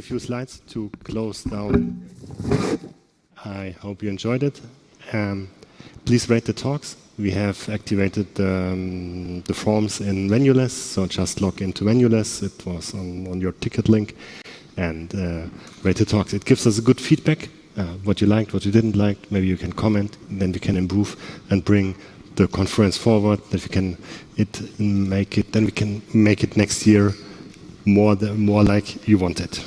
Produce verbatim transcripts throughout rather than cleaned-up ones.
few slides to close down. I hope you enjoyed it. Um, please rate the talks. We have activated um, the forms in Venuless, so just log into Venuless. It was on, on your ticket link. And uh, rate the talks. It gives us a good feedback, uh, what you liked, what you didn't like. Maybe you can comment, and then we can improve and bring the conference forward, that we can it make it, then we can make it next year more, the, more like you want it.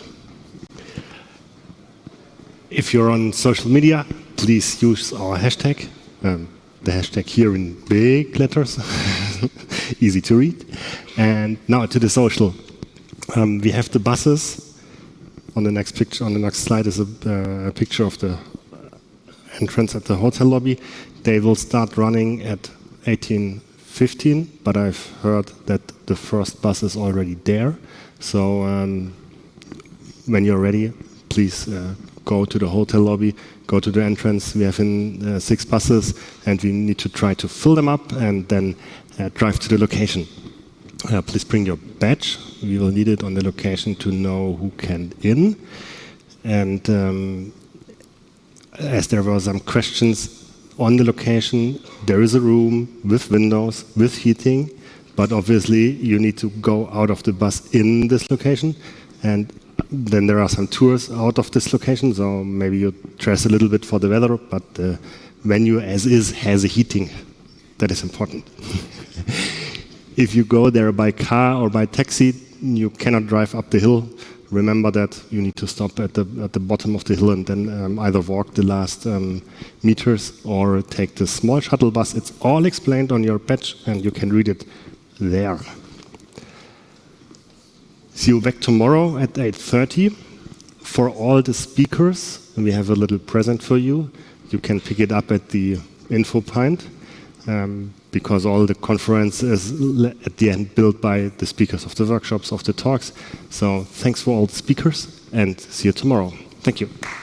If you're on social media, please use our hashtag. Um, the hashtag here in big letters, easy to read. And now to the social. Um, we have the buses. On the next picture, on the next slide is a, uh, a picture of the entrance at the hotel lobby. They will start running at eighteen fifteen, but I've heard that the first bus is already there. So um, when you're ready, please uh, go to the hotel lobby, go to the entrance. We have in uh, six buses, and we need to try to fill them up and then uh, drive to the location. Uh, please bring your badge. We will need it on the location to know who can in. And um, as there were some questions on the location, there is a room with windows, with heating, but obviously you need to go out of the bus in this location. And then there are some tours out of this location, so maybe you dress a little bit for the weather, but the venue as is has a heating. That is important. If you go there by car or by taxi, you cannot drive up the hill. Remember that you need to stop at the at the bottom of the hill and then um, either walk the last um, meters or take the small shuttle bus. It's all explained on your badge, and you can read it there. See you back tomorrow at eight thirty. For all the speakers, we have a little present for you. You can pick it up at the info point. Um, because all the conference is at the end built by the speakers of the workshops, of the talks. So thanks for all the speakers, and see you tomorrow. Thank you.